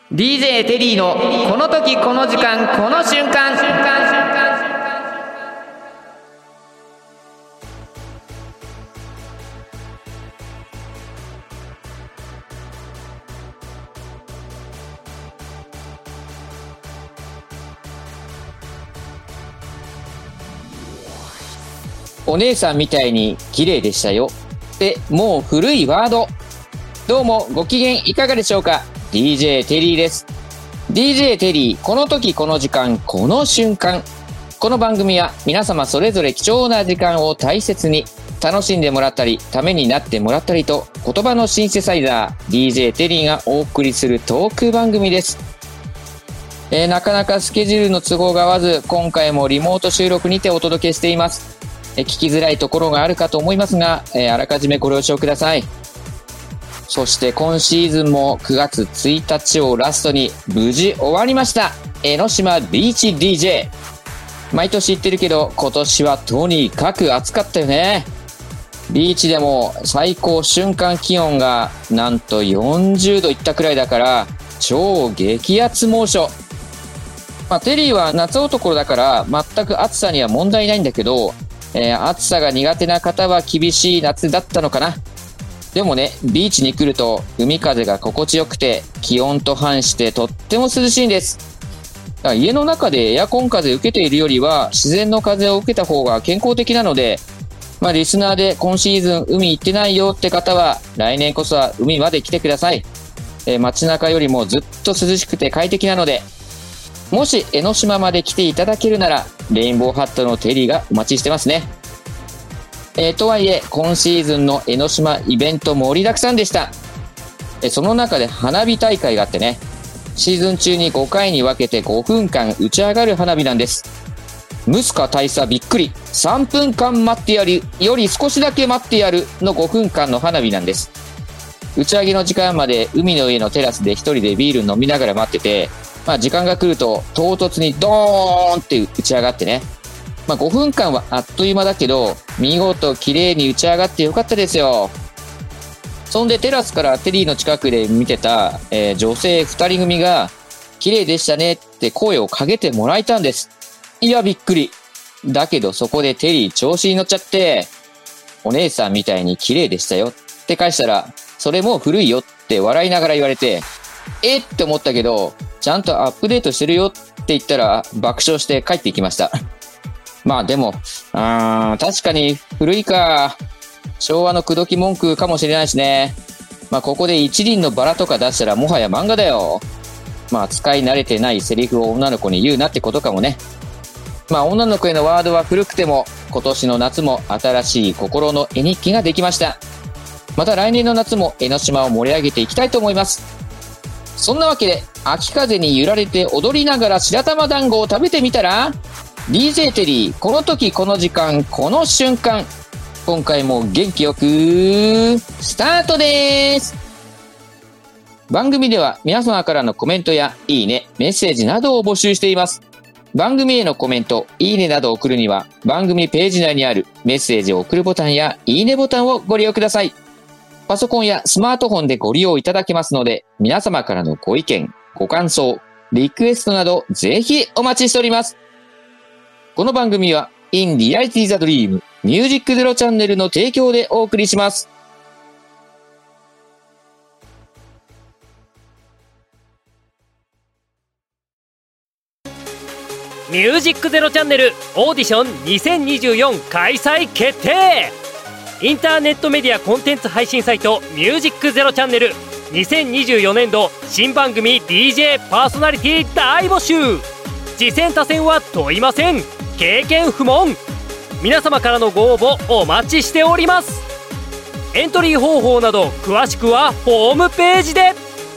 DJ テリーのこの時この時間この瞬間。お姉さんみたいに綺麗でしたよってもう古いワード。どうもご機嫌いかがでしょうか。 DJ テリーです。 DJ テリーこの時この時間この瞬間。この番組は皆様それぞれ貴重な時間を大切に楽しんでもらったりためになってもらったりと、言葉のシンセサイザー DJ テリーがお送りするトーク番組です。なかなかスケジュールの都合が合わず、今回もリモート収録にてお届けしています。聞きづらいところがあるかと思いますが、あらかじめご了承ください。そして今シーズンも9月1日をラストに無事終わりました。江ノ島ビーチ DJ。毎年言ってるけど今年はとにかく暑かったよね。ビーチでも最高瞬間気温がなんと40度いったくらいだから超激アツ猛暑。テリーは夏男だから全く暑さには問題ないんだけど、暑さが苦手な方は厳しい夏だったのかな。でもね、ビーチに来ると海風が心地よくて気温と反してとっても涼しいんです。だから家の中でエアコン風受けているよりは自然の風を受けた方が健康的なので、リスナーで今シーズン海行ってないよって方は来年こそは海まで来てください。街中よりもずっと涼しくて快適なので、もし江ノ島まで来ていただけるならレインボーハットのテリーがお待ちしてますね。とはいえ今シーズンの江ノ島イベント盛りだくさんでした。その中で花火大会があってね、シーズン中に5回に分けて5分間打ち上がる花火なんです。ムスカ大佐びっくり、3分間待ってやるより少しだけ待ってやるの5分間の花火なんです。打ち上げの時間まで海の上のテラスで一人でビール飲みながら待ってて、時間が来ると唐突にドーンって打ち上がってね、5分間はあっという間だけど見事綺麗に打ち上がってよかったですよ。そんでテラスからテリーの近くで見てた、女性2人組が綺麗でしたねって声をかけてもらえたんです。いやびっくり。だけどそこでテリー調子に乗っちゃって、お姉さんみたいに綺麗でしたよって返したら、それもう古いよって笑いながら言われて、って思ったけどちゃんとアップデートしてるよって言ったら爆笑して帰っていきました。でも確かに古いか。昭和の口説き文句かもしれないしね。ここで一輪のバラとか出したらもはや漫画だよ。使い慣れてないセリフを女の子に言うなってことかもね。女の子へのワードは古くても今年の夏も新しい心の絵日記ができました。また来年の夏も江ノ島を盛り上げていきたいと思います。そんなわけで秋風に揺られて踊りながら白玉団子を食べてみたら、 DJ テリーこの時この時間この瞬間。今回も元気よくスタートです。番組では皆様からのコメントやいいね、メッセージなどを募集しています。番組へのコメント、いいねなどを送るには番組ページ内にあるメッセージを送るボタンやいいねボタンをご利用ください。パソコンやスマートフォンでご利用いただけますので、皆様からのご意見、ご感想、リクエストなどぜひお待ちしております。この番組は In Reality the Dream ミュージックゼロチャンネルの提供でお送りします。 ミュージックゼロチャンネルオーディション2024開催決定。インターネットメディアコンテンツ配信サイトミュージックゼロチャンネル2024年度新番組 DJ パーソナリティ大募集。次戦他戦は問いません。経験不問。皆様からのご応募お待ちしております。エントリー方法など詳しくはホームページで。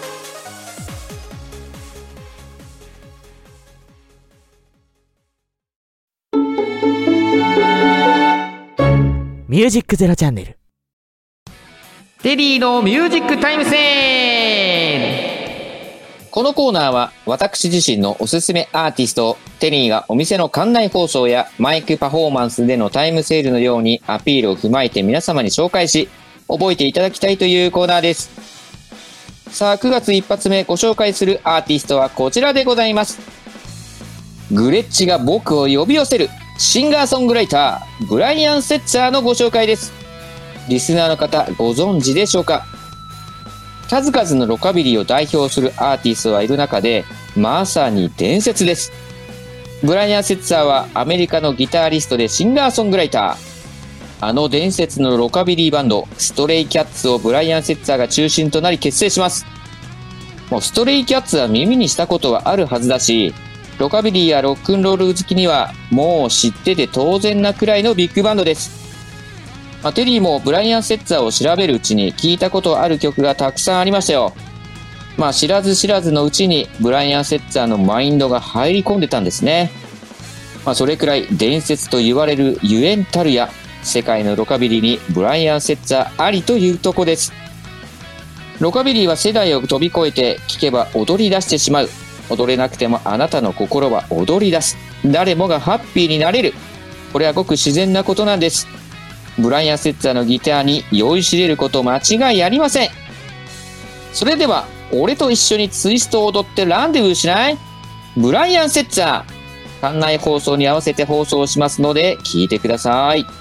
ミュージックゼロチャンネルテリーのミュージックタイムセール。このコーナーは私自身のおすすめアーティストをテリーがお店の館内放送やマイクパフォーマンスでのタイムセールのようにアピールを踏まえて皆様に紹介し覚えていただきたいというコーナーです。 さあ、9月一発目ご紹介するアーティストはこちらでございます。グレッチが僕を呼び寄せるシンガーソングライター、ブライアン・セッツァーのご紹介です。リスナーの方ご存知でしょうか？数々のロカビリーを代表するアーティストがいる中で、まさに伝説です。ブライアン・セッツァーはアメリカのギタリストでシンガーソングライター。あの伝説のロカビリーバンド、ストレイキャッツをブライアン・セッツァーが中心となり結成します。もうストレイキャッツは耳にしたことはあるはずだし、ロカビリーやロックンロール好きにはもう知ってて当然なくらいのビッグバンドです。テリーもブライアン・セッツァーを調べるうちに聞いたことある曲がたくさんありましたよ。知らず知らずのうちにブライアン・セッツァーのマインドが入り込んでたんですね。それくらい伝説と言われるゆえんたるや、世界のロカビリーにブライアン・セッツァーありというとこです。ロカビリーは世代を飛び越えて聴けば踊り出してしまう。踊れなくてもあなたの心は踊り出す。誰もがハッピーになれる。これはごく自然なことなんです。ブライアン・セッツァーのギターに酔いしれること間違いありません。それでは俺と一緒にツイストを踊ってランデブーしない？ブライアン・セッツァー、館内放送に合わせて放送しますので聞いてください。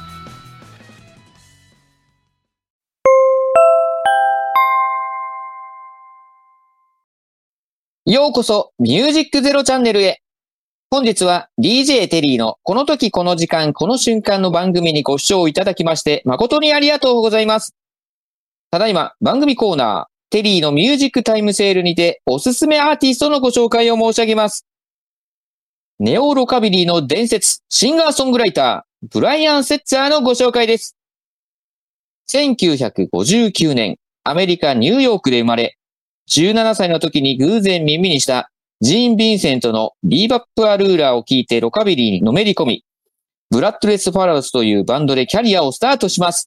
ようこそミュージックゼロチャンネルへ。本日は DJ テリーのこの時この時間この瞬間の番組にご視聴いただきまして誠にありがとうございます。ただいま番組コーナーテリーのミュージックタイムセールにておすすめアーティストのご紹介を申し上げます。ネオロカビリーの伝説、シンガーソングライター、ブライアン・セッツァーのご紹介です。1959年、アメリカ・ニューヨークで生まれ、17歳の時に偶然耳にしたジーン・ヴィンセントのビーバップ・アルーラーを聴いてロカビリーにのめり込み、ブラッドレス・ファラウスというバンドでキャリアをスタートします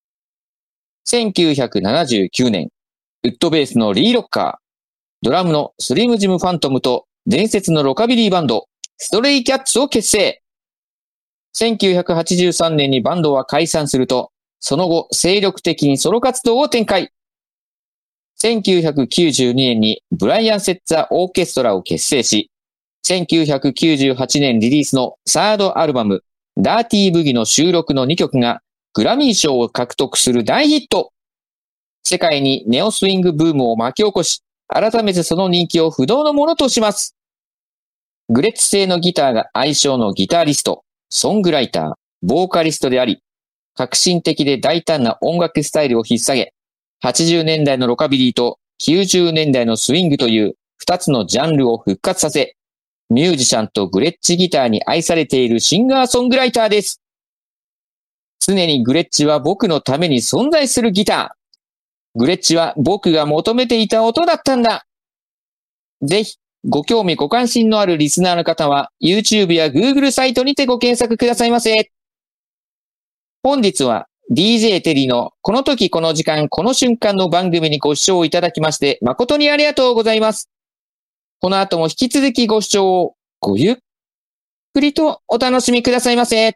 。1979年、ウッドベースのリー・ロッカー、ドラムのスリム・ジム・ファントムと伝説のロカビリーバンド、ストレイキャッツを結成。1983年にバンドは解散すると、その後精力的にソロ活動を展開。1992年にブライアン・セッツァー・オーケストラを結成し、1998年リリースのサードアルバム、ダーティーブギの収録の2曲がグラミー賞を獲得する大ヒット。世界にネオスイングブームを巻き起こし、改めてその人気を不動のものとします。グレッチ製のギターが愛称のギタリスト、ソングライター、ボーカリストであり、革新的で大胆な音楽スタイルを引っ提げ、80年代のロカビリーと90年代のスイングという2つのジャンルを復活させ、ミュージシャンとグレッチギターに愛されているシンガーソングライターです。常にグレッチは僕のために存在するギター。グレッチは僕が求めていた音だったんだ。ぜひ、ご興味ご関心のあるリスナーの方は YouTube や Google サイトにてご検索くださいませ。本日はDJ テリーのこの時この時間この瞬間の番組にご視聴いただきまして誠にありがとうございます。この後も引き続きご視聴をごゆっくりとお楽しみくださいませ。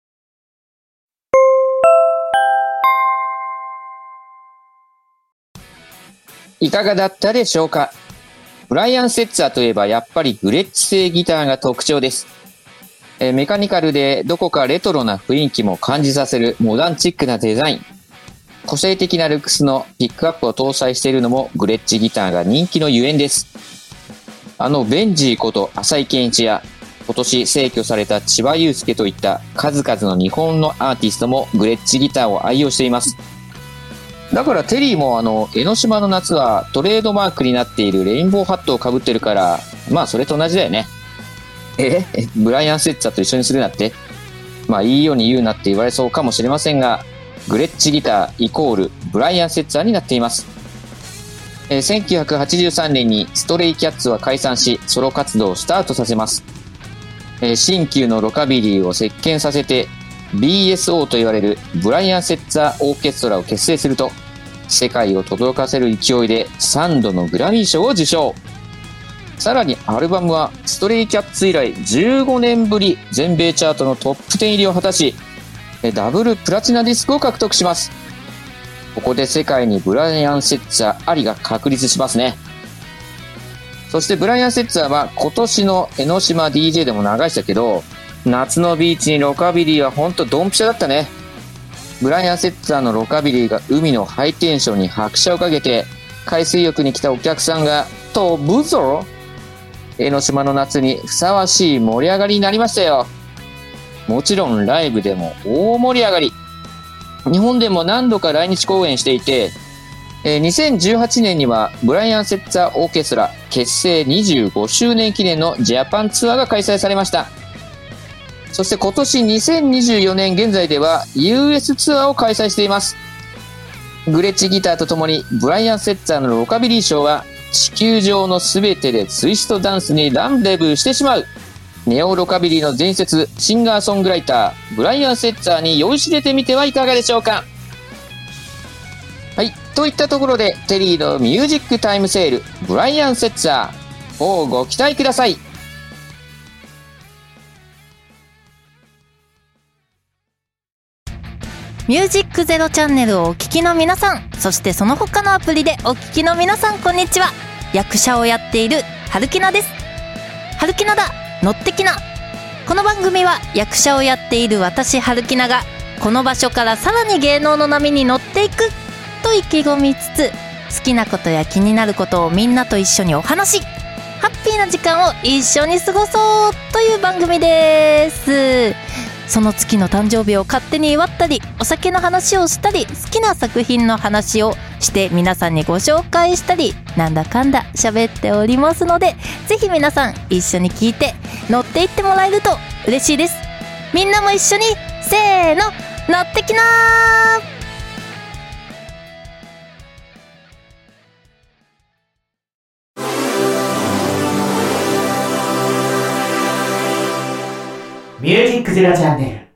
いかがだったでしょうか？ブライアン・セッツァーといえばやっぱりグレッチ製ギターが特徴です。メカニカルでどこかレトロな雰囲気も感じさせるモダンチックなデザイン。個性的なルックスのピックアップを搭載しているのもグレッチギターが人気のゆえんです。ベンジーこと浅井健一や今年逝去された千葉雄介といった数々の日本のアーティストもグレッチギターを愛用しています。だからテリーも江ノ島の夏はトレードマークになっているレインボーハットを被ってるから、それと同じだよね。ブライアン・セッツァーと一緒にするなって、いいように言うなって言われそうかもしれませんが、グレッチギターイコールブライアン・セッツァーになっています。1983年にストレイキャッツは解散し、ソロ活動をスタートさせます。新旧のロカビリーを席巻させて BSO と言われるブライアン・セッツァー・オーケストラを結成すると、世界を轟かせる勢いで3度のグラミー賞を受賞。さらにアルバムはストレイキャッツ以来15年ぶり全米チャートのトップ10入りを果たし、ダブルプラチナディスクを獲得します。 ここで世界にブライアン・セッツァーありが確立しますね。そしてブライアン・セッツァーは今年の江ノ島 DJ でも流したけど、夏のビーチにロカビリーはほんとドンピシャだったね。ブライアン・セッツァーのロカビリーが海のハイテンションに拍車をかけて、海水浴に来たお客さんが飛ぶぞ。江ノ島の夏にふさわしい盛り上がりになりましたよ。もちろんライブでも大盛り上がり。日本でも何度か来日公演していて、2018年にはブライアン・セッツァーオーケストラ結成25周年記念のジャパンツアーが開催されました。そして今年2024年現在では US ツアーを開催しています。グレッチギターとともにブライアン・セッツァーのロカビリーショーは地球上のすべてでツイストダンスにランデブーしてしまう。ネオロカビリーの伝説、シンガーソングライター、ブライアン・セッツァーに酔いしれてみてはいかがでしょうか。はい。といったところで、テリーのミュージックタイムセール、ブライアン・セッツァーをご期待ください。 ミュージックゼロチャンネルをお聞きの皆さん、そしてその他のアプリでお聞きの皆さん、こんにちは。役者をやっている春木奈です。春木奈だ、乗ってきな。この番組は役者をやっている私春木奈がこの場所からさらに芸能の波に乗っていくと意気込みつつ、好きなことや気になることをみんなと一緒にお話し、ハッピーな時間を一緒に過ごそうという番組です。その月の誕生日を勝手に祝ったり、お酒の話をしたり、好きな作品の話をして皆さんにご紹介したり、なんだかんだ喋っておりますので、ぜひ皆さん一緒に聞いて乗っていってもらえると嬉しいです。みんなも一緒にせーの、乗ってきなー。 ミュージックゼロチャンネル。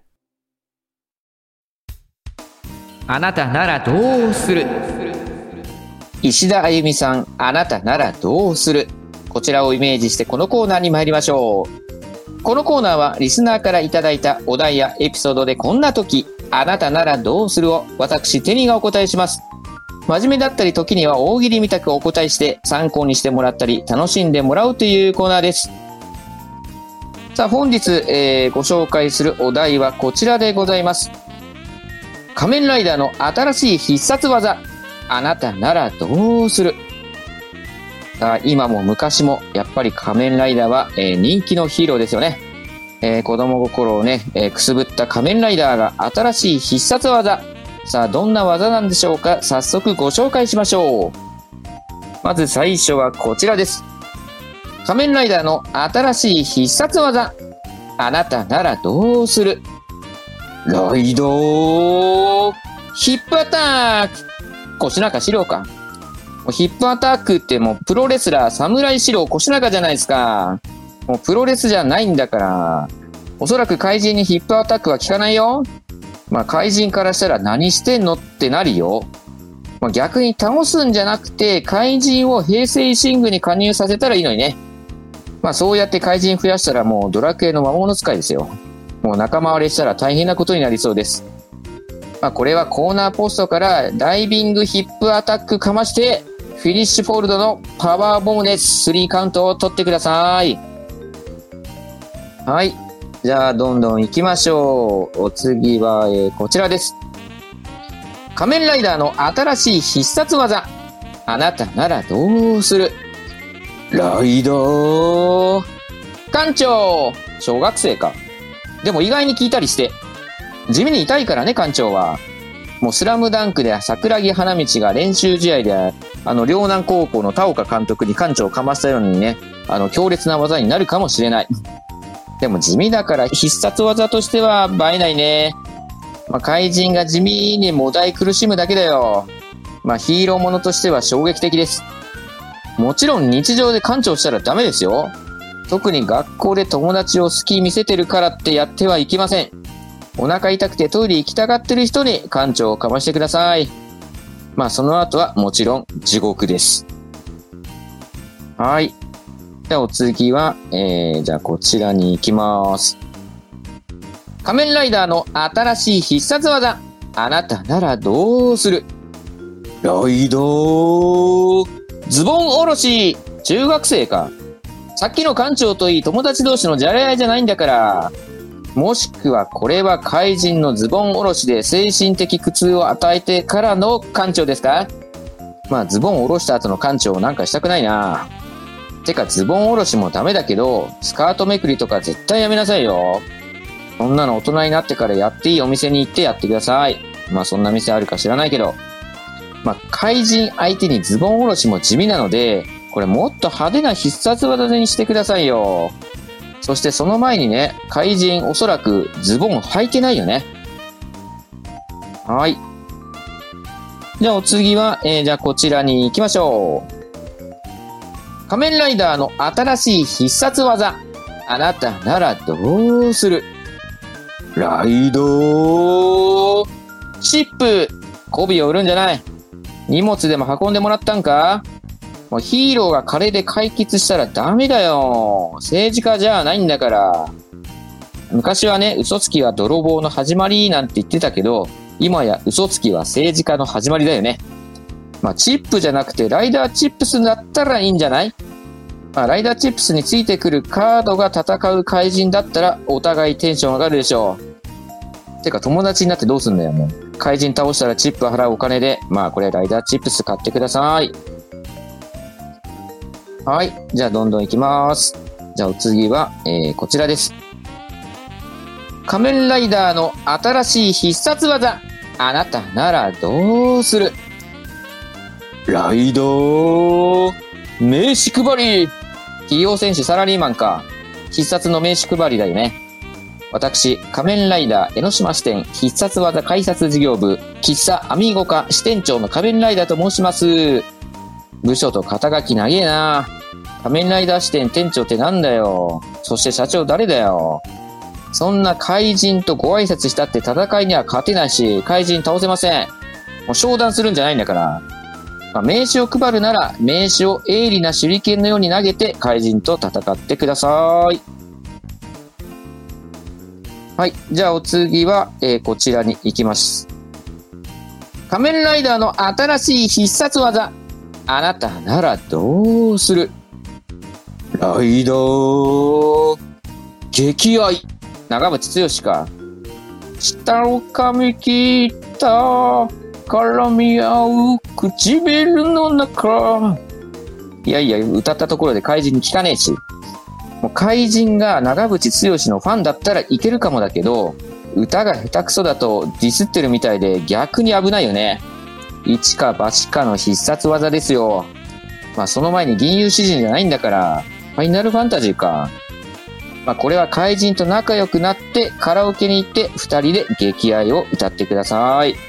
あなたならどうする？石田あゆみさん、あなたならどうする？こちらをイメージしてこのコーナーに参りましょう。このコーナーはリスナーからいただいたお題やエピソードでこんな時、あなたならどうするを私テニーがお答えします。真面目だったり時には大喜利みたくお答えして参考にしてもらったり楽しんでもらうというコーナーです。さあ本日、ご紹介するお題はこちらでございます。仮面ライダーの新しい必殺技、あなたならどうする？さあ今も昔もやっぱり仮面ライダーは、人気のヒーローですよね。子供心をね、くすぶった仮面ライダーが新しい必殺技。さあどんな技なんでしょうか。早速ご紹介しましょう。まず最初はこちらです。仮面ライダーの新しい必殺技、あなたならどうする？ライドヒップアタック、腰中四郎か。ヒップアタックってもうプロレスラー侍四郎腰中じゃないですか。もうプロレスじゃないんだから。おそらく怪人にヒップアタックは効かないよ。まあ怪人からしたら何してんのってなるよ。まあ、逆に倒すんじゃなくて怪人を平成維新軍に加入させたらいいのにね。まあそうやって怪人増やしたらもうドラクエの魔物使いですよ。もう仲間割れしたら大変なことになりそうです。まあこれはコーナーポストからダイビングヒップアタックかましてフィニッシュフォールドのパワーボムで3カウントを取ってください。はい。じゃあどんどん行きましょう。お次は、こちらです。仮面ライダーの新しい必殺技、あなたならどうする？ライダー艦長、小学生か。でも意外に聞いたりして。地味に痛いからね、艦長は。もうスラムダンクで桜木花道が練習試合で、陵南高校の田岡監督に艦長をかましたようにね、強烈な技になるかもしれない。でも地味だから必殺技としては映えないね。まあ、怪人が地味にもだい苦しむだけだよ。まあ、ヒーローものとしては衝撃的です。もちろん日常で艦長したらダメですよ。特に学校で友達を好き見せてるからってやってはいけません。お腹痛くてトイレ行きたがってる人に艦長をかましてください。まあその後はもちろん地獄です。はい。じゃあお次は、じゃあこちらに行きます。仮面ライダーの新しい必殺技、あなたならどうする？ ライドズボンおろし。中学生か。さっきの館長といい友達同士のじゃれ合いじゃないんだから。もしくはこれは怪人のズボンおろしで精神的苦痛を与えてからの館長ですか？まあズボンおろした後の館長なんかしたくないな。てかズボンおろしもダメだけど、スカートめくりとか絶対やめなさいよ。そんなの大人になってからやっていいお店に行ってやってください。まあそんな店あるか知らないけど。まあ怪人相手にズボンおろしも地味なので、これもっと派手な必殺技にしてくださいよ。そしてその前にね、怪人おそらくズボン履いてないよね。はい。じゃあお次は、じゃあこちらに行きましょう。仮面ライダーの新しい必殺技。あなたならどうする？ライドシップ。媚びを売るんじゃない。荷物でも運んでもらったんか？もうヒーローがカレーで解決したらダメだよ。政治家じゃないんだから。昔はね、嘘つきは泥棒の始まりなんて言ってたけど、今や嘘つきは政治家の始まりだよね。まあチップじゃなくてライダーチップスだったらいいんじゃない？まあライダーチップスについてくるカードが戦う怪人だったらお互いテンション上がるでしょう。てか友達になってどうすんだよもう。怪人倒したらチップ払うお金で、まあこれライダーチップス買ってください。はい。じゃあどんどん行きます。じゃあお次は、こちらです。仮面ライダーの新しい必殺技。あなたならどうする？ライド名刺配り。企業戦士サラリーマンか。必殺の名刺配りだよね。私、仮面ライダー江ノ島支店必殺技開発事業部喫茶アミーゴ課支店長の仮面ライダーと申します。部署と肩書き長えな。仮面ライダー支店店長ってなんだよ。そして社長誰だよ。そんな怪人とご挨拶したって戦いには勝てないし、怪人倒せません。もう商談するんじゃないんだから。まあ、名刺を配るなら、名刺を鋭利な手裏剣のように投げて怪人と戦ってください。はい。じゃあお次は、こちらに行きます。仮面ライダーの新しい必殺技。あなたならどうする？ライダー撃愛。長渕剛か。下を噛み切った絡み合う唇の中。いやいや、歌ったところで怪人に聞かねえし。もう怪人が長渕剛のファンだったらいけるかもだけど、歌が下手くそだとディスってるみたいで逆に危ないよね。一か八かの必殺技ですよ。まあその前に銀融詩人じゃないんだから、ファイナルファンタジーか。まあこれは怪人と仲良くなってカラオケに行って二人で撃愛を歌ってください。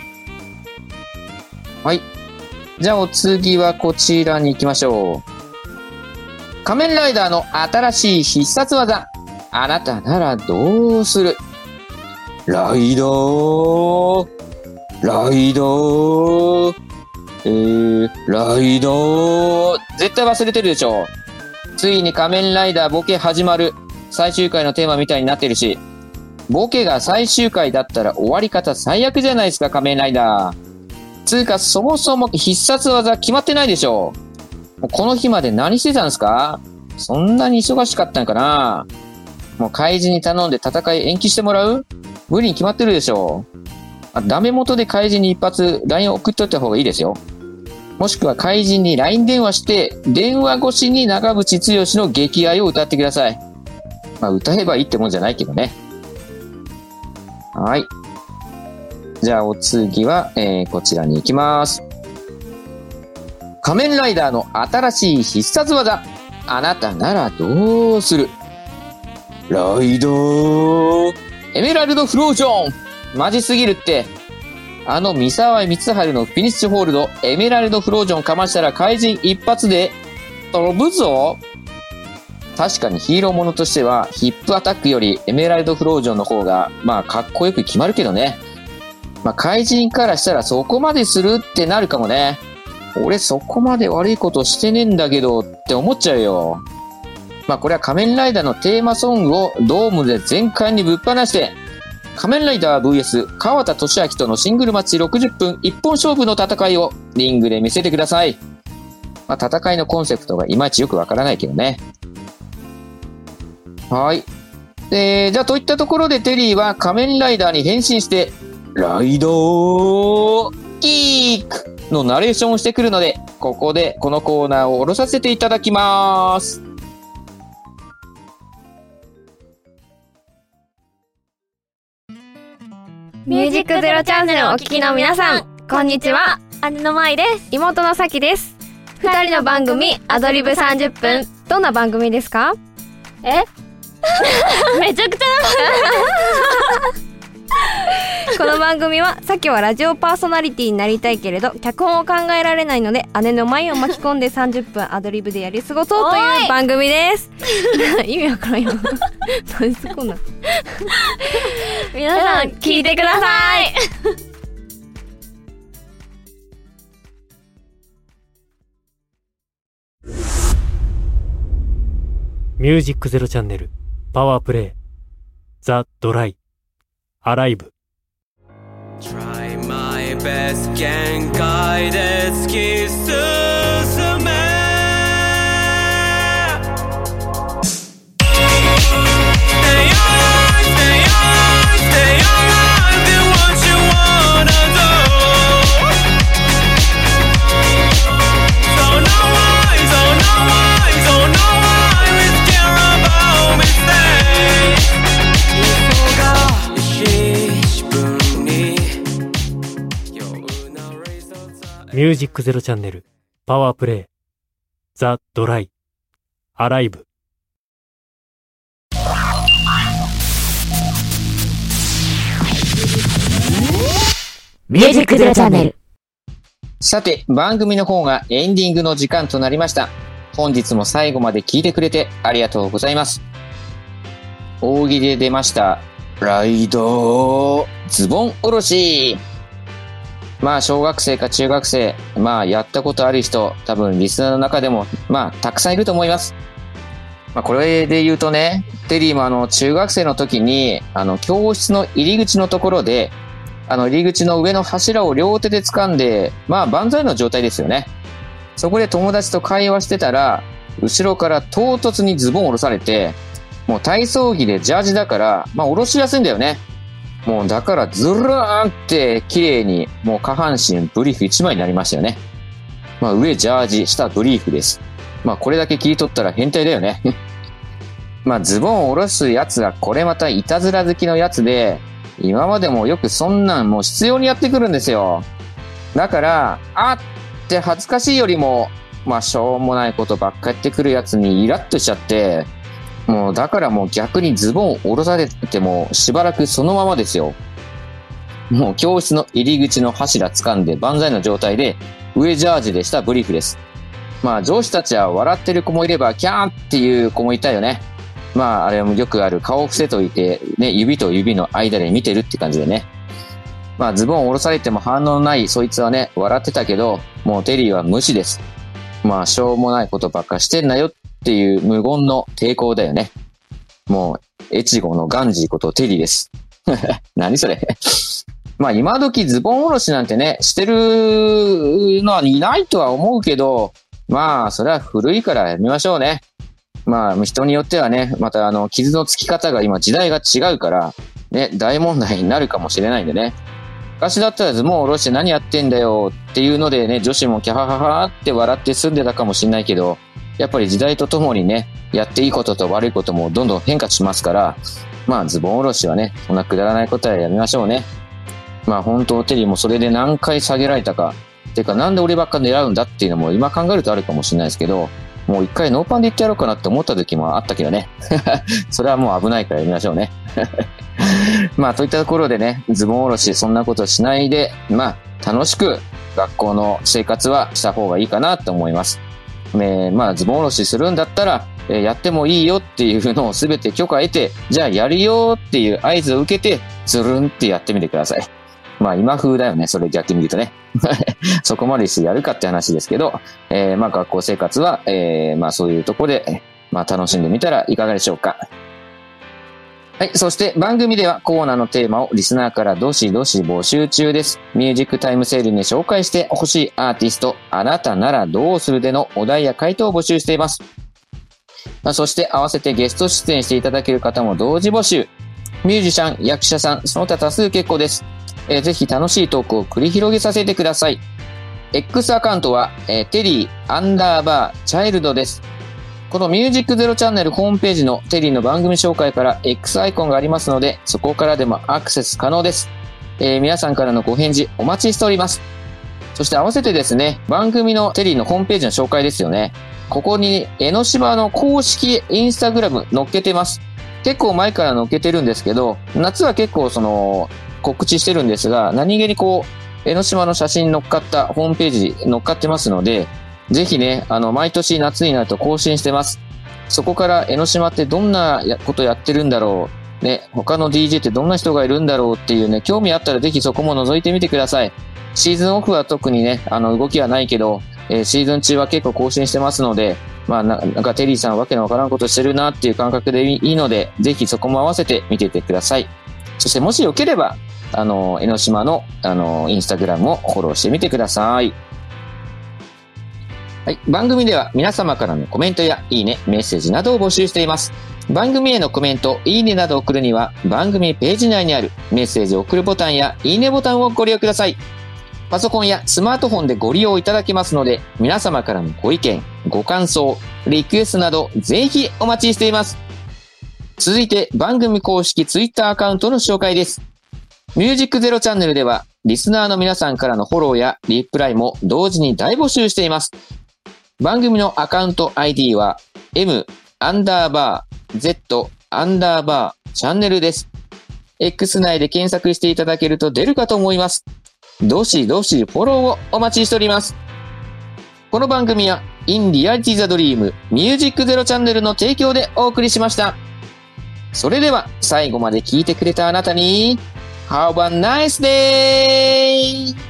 はい。じゃあお次はこちらに行きましょう。仮面ライダーの新しい必殺技。あなたならどうする？ライダーライダーライダー絶対忘れてるでしょ。ついに仮面ライダーボケ始まる。最終回のテーマみたいになってるし。ボケが最終回だったら終わり方最悪じゃないですか、仮面ライダー。つうかそもそも必殺技決まってないでしょ。もうこの日まで何してたんですか？そんなに忙しかったんかな。もう怪人に頼んで戦い延期してもらう？無理に決まってるでしょ。ダメ元で怪人に一発 LINE 送っといた方がいいですよ。もしくは怪人に LINE 電話して電話越しに長渕剛の撃愛を歌ってください。まあ歌えばいいってもんじゃないけどね。はい。じゃあお次は、こちらに行きます。仮面ライダーの新しい必殺技。あなたならどうする？ライダーエメラルドフロージョン。マジすぎるって。三沢光晴のフィニッシュホールドエメラルドフロージョンかましたら怪人一発で飛ぶぞ。確かにヒーローものとしてはヒップアタックよりエメラルドフロージョンの方がまあかっこよく決まるけどね。まあ怪人からしたらそこまでするってなるかもね。俺そこまで悪いことしてねえんだけどって思っちゃうよ。まあこれは仮面ライダーのテーマソングをドームで全開にぶっ放して仮面ライダー VS 川田俊明とのシングルマッチ60分一本勝負の戦いをリングで見せてください。まあ、戦いのコンセプトがいまいちよくわからないけどね。はい。じゃあといったところでテリーは仮面ライダーに変身してライドーキックのナレーションをしてくるので、ここでこのコーナーを下ろさせていただきます。 ミュージックゼロチャンネルをお聞きの皆さん、こんにちは。姉の舞です。妹のさきです。二人の番組アドリブ30分。どんな番組ですか？めちゃくちゃこの番組は、さきはラジオパーソナリティになりたいけれど脚本を考えられないので、姉の舞を巻き込んで30分アドリブでやり過ごそうという番組です。意味わからんよ。何すこんな皆さん聞いてください。 ミュージックゼロチャンネルパワープレイザ・ドライアライブ。 Try my best 限界で突き進め Stay alive, stay alive, stay alive Do what you wanna do So no why, so no why, so no why Let's care about mistakes 忙しい自分にミュージックゼロチャンネルパワープレイザ・ドライアライブ。 ミュージックゼロチャンネル。 さて、番組の方がエンディングの時間となりました。本日も最後まで聞いてくれてありがとうございます。大喜利で出ましたライドズボンおろし。まあ小学生か中学生、まあやったことある人、多分リスナーの中でもまあたくさんいると思います。まあこれで言うとね、テリーも中学生の時に教室の入り口のところで入り口の上の柱を両手で掴んで、まあ万歳の状態ですよね。そこで友達と会話してたら、後ろから唐突にズボンを下ろされて、もう体操着でジャージだから、まあ下ろしやすいんだよね。もうだからズルーンって綺麗にもう下半身ブリーフ1枚になりましたよね。まあ上ジャージ、下ブリーフです。まあこれだけ切り取ったら変態だよね。まあズボンを下ろすやつがこれまたいたずら好きのやつで、今までもよくそんなんもう必要にやってくるんですよ。だから、あって恥ずかしいよりも、まあしょうもないことばっかやってくるやつにイラッとしちゃって、もうだからもう逆にズボンを下ろされてもしばらくそのままですよ。もう教室の入り口の柱掴んで万歳の状態で上ジャージで下ブリーフです。まあ上司たちは笑ってる子もいればキャーっていう子もいたよね。まああれもよくある顔伏せといてね、指と指の間で見てるって感じでね。まあズボンを下ろされても反応のないそいつはね、笑ってたけど、もうテリーは無視です。まあしょうもないことばっかしてんなよっていう無言の抵抗だよね。もう越後のガンジーことテリーです。何それ。まあ今時ズボン下ろしなんてね、してるのはいないとは思うけど、まあそれは古いからやめましょうね。まあ人によってはね、また傷のつき方が今時代が違うから、ね、大問題になるかもしれないんでね。昔だったらズボン下ろして何やってんだよっていうのでね、女子もキャハハハって笑って済んでたかもしれないけど、やっぱり時代とともにね、やっていいことと悪いこともどんどん変化しますから、まあズボン下ろしはね、そんなくだらないことはやめましょうね。まあ本当テリーもそれで何回下げられたか、てかなんで俺ばっか狙うんだっていうのも今考えるとあるかもしれないですけど、もう一回ノーパンで言ってやろうかなって思った時もあったけどね。それはもう危ないからやめましょうね。まあといったところでね、ズボン下ろしそんなことしないで、まあ楽しく学校の生活はした方がいいかなと思います。まあズボン下ろしするんだったら、やってもいいよっていうのを全て許可得て、じゃあやるよっていう合図を受けて、ズルンってやってみてください。まあ今風だよね、それ逆に言うとね。そこまでしてやるかって話ですけど、まあ学校生活は、まあそういうところで、まあ楽しんでみたらいかがでしょうか。 はい。そして番組ではコーナーのテーマをリスナーからどしどし募集中です。ミュージックタイムセールに紹介してほしいアーティスト、あなたならどうするでのお題や回答を募集しています。そして合わせてゲスト出演していただける方も同時募集。ミュージシャン、役者さん、その他多数結構です。ぜひ楽しいトークを繰り広げさせてください。X アカウントは、テリーチャイルドです。このミュージックゼロチャンネルホームページのテリーの番組紹介から X アイコンがありますので、そこからでもアクセス可能です。皆さんからのご返事お待ちしております。そして合わせてですね、番組のテリーのホームページの紹介ですよね。ここに江ノ島の公式インスタグラム載っけてます。結構前から載っけてるんですけど、夏は結構告知してるんですが、何気に江ノ島の写真載っかったホームページ載っかってますので、ぜひね、毎年夏になると更新してます。そこから江ノ島ってどんなことやってるんだろう。ね、他の DJ ってどんな人がいるんだろうっていうね、興味あったらぜひそこも覗いてみてください。シーズンオフは特にね、動きはないけど、シーズン中は結構更新してますので、なんかテリーさんわけのわからんことしてるなっていう感覚でいいので、ぜひそこも合わせて見ててください。そしてもしよければ、江ノ島の、インスタグラムをフォローしてみてください。はい。番組では皆様からのコメントやいいね、メッセージなどを募集しています。番組へのコメント、いいねなどを送るには、番組ページ内にあるメッセージを送るボタンやいいねボタンをご利用ください。パソコンやスマートフォンでご利用いただけますので、皆様からのご意見、ご感想、リクエストなど、ぜひお待ちしています。続いて、番組公式ツイッターアカウントの紹介です。ミュージックゼロチャンネルでは、リスナーの皆さんからのフォローやリプライも同時に大募集しています。番組のアカウント ID は M_Z_チャンネルです。X 内で検索していただけると出るかと思います。どしどしフォローをお待ちしております。この番組は In Reality the Dream ミュージックゼロチャンネルの提供でお送りしました。それでは最後まで聞いてくれたあなたに Have a nice day!